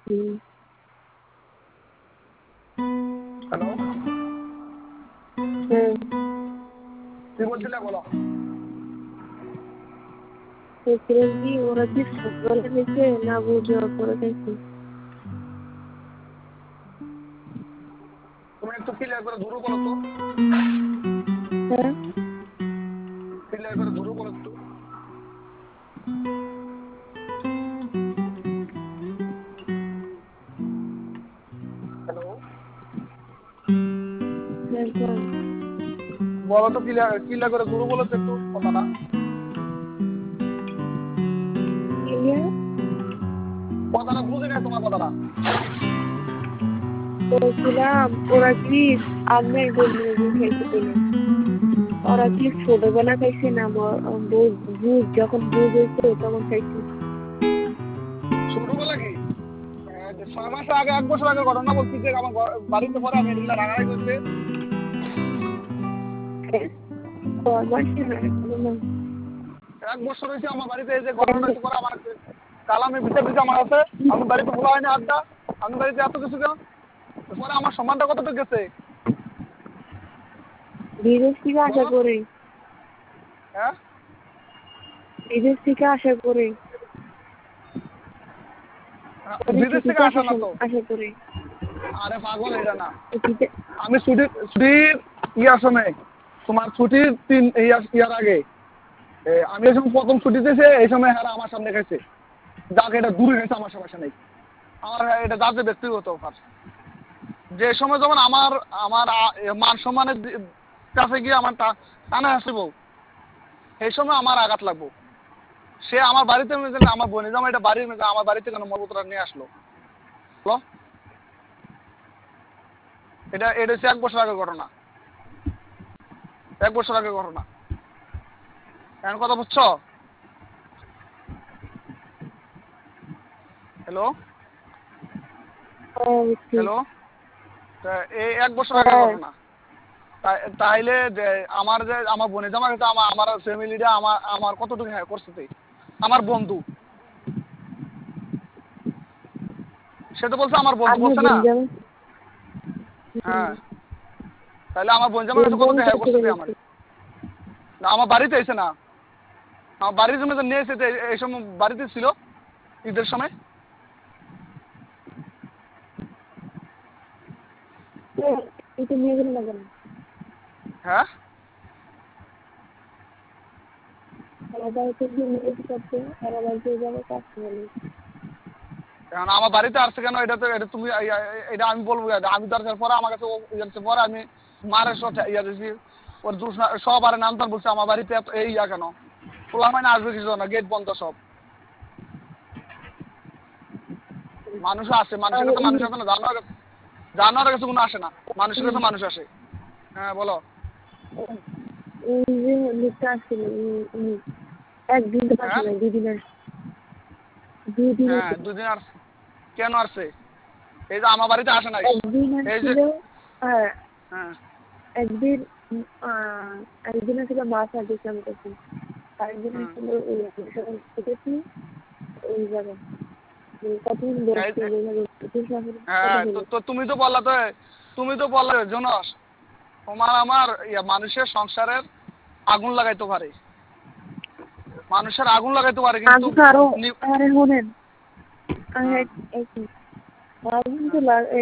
Hello, হুম। কি বলছিলে বলো। বলছিলাম কি ওরা কি ছোটবেলা থেকে না বুঝে পরে খাইছে? তুমি একটু ক্লিয়ার করে ধরো বলো তো, হ্যাঁ, ক্লিয়ার করে ধরো বলো একটু। হ্যালো, একদম। বলো তো ক্লিয়ার ক্লিয়ার করে ধরো বলো তো একটু কথাটা। কথাটা বুঝি না তোমার কথাটা। বলছিলাম ওরা কি আমি বন্ধু খাইছে কিনা? ওরা কি ছোটবেলা খাইছে না বুঝ যখন বুঝ হয়েছে তখন খাইছে? ছোটবেলা কি 6 মাস আগে, 1 বছর আগে ঘটনা বলছি যে আমার বাড়িতে পরে আমি এগুলা রাগারাগি করছে। মাসে না 1 বছর হয়েছে আমার বাড়িতে এই যে ঘটনা হয়েছে পরে আমার কালামে বিচার দিচ্ছে আমার কাছে। আমি বাড়িতে খোলা হয়নি আড্ডা, আমি বাড়িতে এত কিছু কেন, পরে আমার সম্মানটা কতটুকু গেছে বিদেশ থেকে আসা বলো। করে হ্যাঁ, বিদেশ থেকে আসা করে বিদেশ থেকে আসা না তো। আশা করে আরে পাগল, এটা না। শীতে আমি ছুটির ইয়ার সময়, তোমার ছুটির ইয়ার আগে আমি এই সময় প্রথম ছুটি দিয়েছে, এই সময় হারা আমার সামনে গেছে, যাকে এটা দূরে গেছে আমার সমস্যা নেই। আমার এটা যার যে ব্যক্তিগত ব্যাপার। যে সময় যখন আমার আমার মান সম্মানের কাছে গিয়ে আমার টানা হাসিব, এই সময় আমার আঘাত লাগবো। সে আমার বাড়িতে আমার বোনে জামা এটা বাড়ির মেয়ে আমার বাড়িতে কেন মলপত্র নিয়ে আসলো বলো। এটা এটা হচ্ছে 1 বছর আগের ঘটনা, 1 বছর আগের ঘটনা। এখন কথা বুঝছো? হ্যালো, হ্যালো, এই 1 বছর আগের ঘটনা। তাইলে যে আমার বোনের জামা কাছে আমার ফ্যামিলিটা আমার আমার কতটুকু হ্যাঁ করছে, আমার বন্ধু, সে তো বলছে আমার বন্ধু, আপনার বলছে না? বোন যেমন হ্যাঁ, তাহলে আমার বোন জামা কাছে কতটুকু হ্যাঁ করছে আমার, না আমার বাড়িতে এসে না, আমার বাড়ির জন্য নিয়ে এসে এই সময় বাড়িতে ছিল ঈদের সময়। এটা নিয়ে গেলে লাগে না হ্যাঁ, বাড়িতে গিয়ে নিয়ে করতে আর বাড়িতে যাবে কাজ করে এখন আমার বাড়িতে আসছে কেন, এটা তো এটা তুমি এটা আমি বলবো, আমি দরকার পরে আমার কাছে পরে আমি মারের সাথে ইয়া দিয়েছি, ওর সব আরে নাম টাম বলছে আমার বাড়িতে এই ইয়া কেন, খোলা মানে আসবে কিছু না, গেট বন্ধ সব। মানুষ আসে, মানুষের আর কাছে মানুষ আসে না, জানোয়ারের কাছে কোনো আসে না, মানুষের কাছে মানুষ আসে। হ্যাঁ বলো। এই যে লোকটা আসছিল একদিন তো আসে হ্যাঁ, না 2 দিন আসে 2 দিন হ্যাঁ আসে 2 দিন আসছে। কেন আসছে? এই যে আমার বাড়িতে আসে নাই, একদিন এই যে। আসছিল আর হ্যাঁ, একদিন একদিন আসছিল মাছ আর দেখলাম তখন আরেকদিন হ্যাঁ, আসছিল ওই দেখেছি ওই জায়গায় কতদিন বসছে হ্যাঁ, হলো তো তুমি তো বললে জোনস, তোমার আমার মানুষের সংসারের আগুন লাগাইতে পারে, মানুষের আগুন লাগাইতে পারে কিন্তু আগুন আরো আরে শোনেন হ্যাঁ, আগুন তো হ্যাঁ,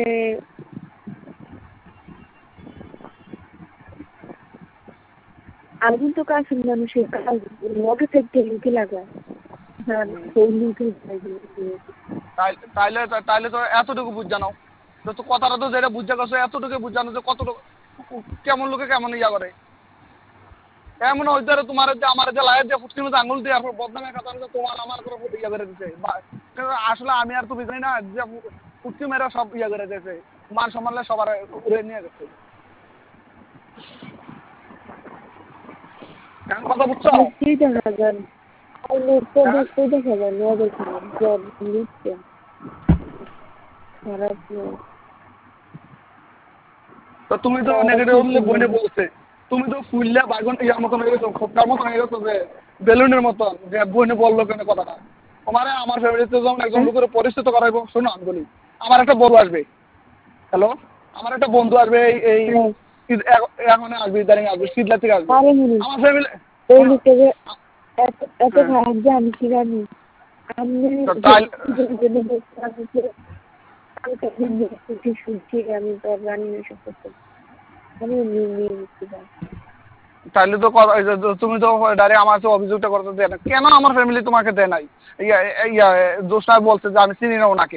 আগুন তো কাছে মানুষের লগে থেকে লুকে লাগায় হ্যাঁ সেই লুকে তাইলে তাইলে তো এতটুকু বুঝ জানো, তো কথাটা তো যেটা বুঝা গেছো এতটুকু বুঝ জানো যে কতটুকু কেমন লোকে কেমন ইয়া করে। এমন হইতে পারে তোমার যে আমার যে লাইয়ের যে ফুটকির মধ্যে আঙুল দিয়ে বদনামের কথা তোমার আমার করে ইয়া করে দিচ্ছে, কিন্তু আসলে আমি আর তুমি জানি না যে ফুটকি মেয়েরা সব ইয়া করে দিয়েছে, মান সম্মানলে সবার উড়ে নিয়ে গেছে। এখন কথা বুঝছো? কি দেখা যায় হ্যাঁ, দেখা যায় নজর জ্বর নিচ্ছে খারাপ তো তুমি তো নেগেটিভ বইনে বলছে, তুমি তো ফুললে বাইগন ইয়ার মতন হয়ে গেছো, খোপটার মতন হয়ে গেছো যে বেলুনের মতন, যে বইনে বললো কেন কথাটা। তোমারে আমার ফ্যামিলিতে যখন একজন লোকের পরিচিত করাইবো, শোনো আমি বলি, আমার একটা বন্ধু আসবে, হ্যালো, আমার একটা বন্ধু আসবে, এই হ্যাঁ, এখন আসবে, ইদানিং আসবে, শীতলা থেকে আসবে আরে শুনুন, আমার ফ্যামিলি। এই শোনো, লোকটা যে এত এত হ্যাঁ, খারাপ যে আমি কি জানি। আমি তাই জন্য বলতে আমি তো শুনছি, আমি তো আর জানি না সব কথা। আমি নিয়ে নিচ্ছি ভাই। তাইলে তো তুমি তো ডাইরেক্ট আমার কাছে অভিযোগটা করতে দেয় না, কেন আমার ফ্যামিলি তোমাকে দেয় নাই? ইয়া ইয়া জোসনা বলছে যে আমি চিনি না ওনাকে।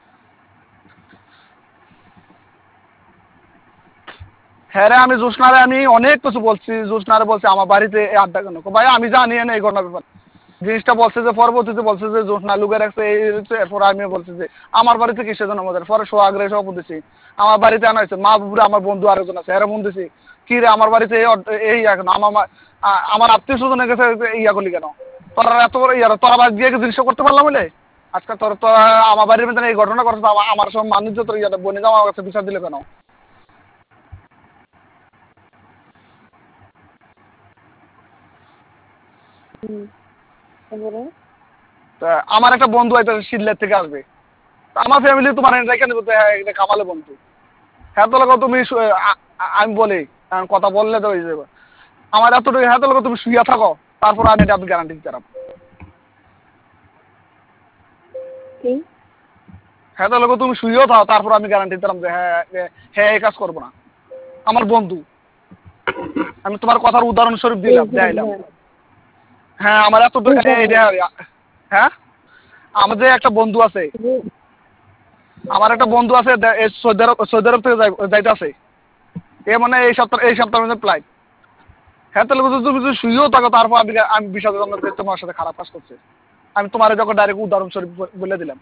হ্যাঁ রে, আমি জোসনারে আমি অনেক কিছু বলছি, জোসনারে বলছি আমার বাড়িতে এই আড্ডা কেন, ভাই আমি জানি না এই ঘটনা ব্যাপার। জিনিসটা বলছে যে পরবর্তীতে বলছে যে জোসনা লুকে রাখছে এই হচ্ছে, এরপর আমি বলছি যে আমার বাড়িতে কিসের জন্য আমাদের পরে আগ্রহে সব দিছি, আমার বাড়িতে আনা হয়েছে, মা বুবুরে আমার বন্ধু আরেকজন আছে এরা মন দিছি, কি রে আমার বাড়িতে এই এখন আমার আত্মীয় স্বজনের কাছে ইয়া করলি কেন, তোরা এত বড় ইয়ার তোরা বাদ দিয়ে জিনিস করতে পারলাম বলে আজকে তোরা আমার বাড়ির মধ্যে এই ঘটনা করছে, আমার সব মানুষ তোর ইয়াটা বনে যাও আমার কাছে বিচার দিলে কেন? তারপরে তা আমার একটা বন্ধু হয়তো সিলেট থেকে আসবে, তা আমার ফ্যামিলি তোমার রেখে নেবো, এটা কামালে বন্ধু, হ্যাঁ তো লোক তুমি আমি বলি, কথা বললে তো হয়ে যাবে, আমার এতটুকু হ্যাঁ তো লোক তুমি শুয়ে থাকো, তারপর আমি এটা গ্যারান্টি দিতে পারবো। কি হ্যাঁ তো লোক তুমি শুয়েও থাকো, তারপর আমি গ্যারান্টি দিতাম যে হ্যাঁ হ্যাঁ এই কাজ করবো না, আমার বন্ধু, আমি তোমার কথার উদাহরণস্বরূপ দিলাম দেখাইলাম। হ্যাঁ আমার এতটুকু হ্যাঁ, আমার যে একটা বন্ধু আছে, আমার একটা বন্ধু আছে সৌদি আরব থেকে যাইতে আছে, এ মানে এই সপ্তাহের মধ্যে ফ্লাইট, হ্যাঁ তাহলে তুমি যদি শুয়েও থাকো, তারপর আমি বিশ্বাস করলাম যে তোমার সাথে খারাপ কাজ করছে, আমি তোমার যখন ডাইরেক্ট উদাহরণস্বরূপ বলে দিলাম।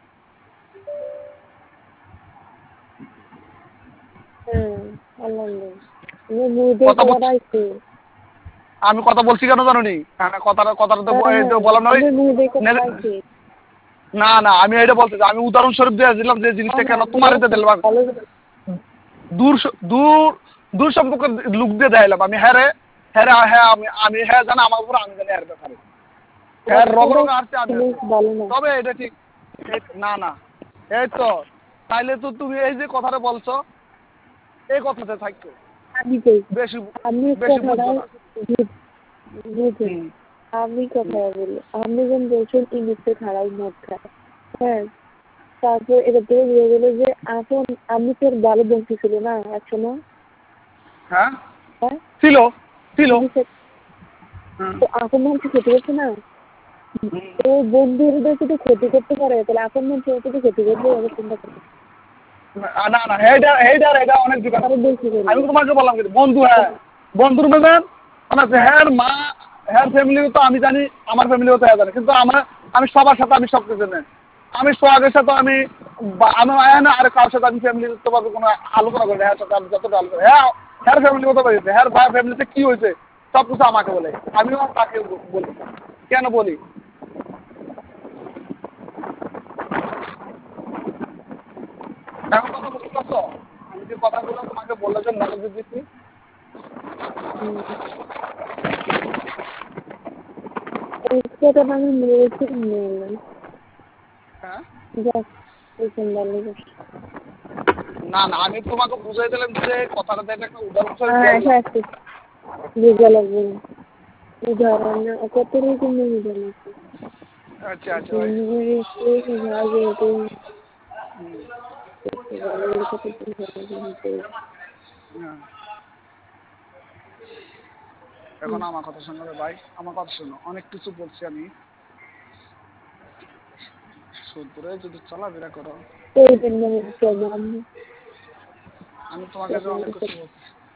হ্যাঁ, আল্লাহ মুদে কথা করাইছে। আমি কথা বলছি কেন জানো নি, কথাটা কথাটা তো হ্যাঁ, বললাম না ওই আমি মুদে করাইছে। না না, আমি এটা বলতে চাই, আমি উদাহরণস্বরূপ দিয়ে দিলাম যে জিনিসটা কেন তোমার এতে দিলাম, দূর দূর দূর সম্পর্কে লুক দিয়ে দেখাইলাম আমি, হ্যাঁ রে হ্যাঁ রে হ্যাঁ, আমি হ্যাঁ জানি আমার উপর, আমি জানি এর ব্যাপারে হ্যাঁ রগ রগ আসছে আমি আছি। ভালো না। তবে এটা ঠিক, না না, এই তো তাইলে তো তুমি এই যে কথাটা বলছো এই কথাতে থাকতো, আমি কই, বেশি আমি বেশি বুঝবো কথাটাই না। বুঝেন। আমি কথা বলি, আপনি যখন বলছেন ইংলিশে খারাপ মদ খায়, হ্যাঁ, তারপর এটা থেকে বুঝে গেলো যে এখন আমি তোর ভালো বন্ধু ছিল না একসময়। হ্যাঁ হ্যাঁ, ছিল ছিল। ইংলিশে তো এখন মানুষ ক্ষতি করছে না, তো বন্ধুদের যদি ক্ষতি করতে পারে তাহলে এখন মানুষ যদি ক্ষতি করবে ওদের চিন্তা করবে। না না, এটা অনেক দোকান, আরো বেশি আমি করবে। তো তোমাকে বললাম কিন্তু বন্ধু, হ্যাঁ বন্ধুর মধ্যে আমার হ্যাঁ মা হ্যাঁ ফ্যামিলিও তো আমি জানি, আমার ফ্যামিলিও তো হ্যাঁ জানে, কিন্তু আমি সবার সাথে আমি সব কিছু নেই, আমি সোহাগের সাথে আমি না আর কারোর সাথে আমি ফ্যামিলি তোমাকে কোনো আলোচনা করি না, হ্যাঁ সাথে আমি যতটা আলোচনা, হ্যাঁ হ্যাঁ ফ্যামিলি কথা বলেছে, হ্যাঁ ভাই ফ্যামিলিতে কি হয়েছে সব কিছু আমাকে বলে, আমিও তাকে বলি, কেন বলি? এখন কথা বুঝতে পারছো, আমি যে কথাগুলো তোমাকে বললে যে নলেজ দিচ্ছি। এটা আমি মেরেছি মেয়ে হ্যাঁ যাক ভালো। না না, আমি তোমাকে বুঝাই দিলাম যে কথাটা একটা উদাহরণস্বরূপ হ্যাঁ, বললাম। একটু বুঝা লাগবে না। উদাহরণ কত রকম উদাহরণ আছে। আচ্ছা আচ্ছা ভাই। হ্যাঁ। এখন আমার কথা শোনো রে ভাই, আমার কথা শোনো, অনেক কিছু বলছি আমি, শুধরে যদি চলাফেরা করো, আমি তোমাকে যে অনেক কিছু বলছি।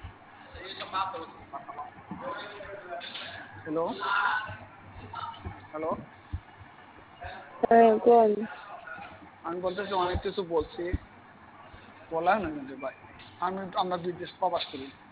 হ্যালো হ্যালো, হ্যাঁ, কোন আমি বলতেছি অনেক কিছু বলছি, বলা না কিন্তু ভাই, আমরা দুই দেশ প্রবাস করি,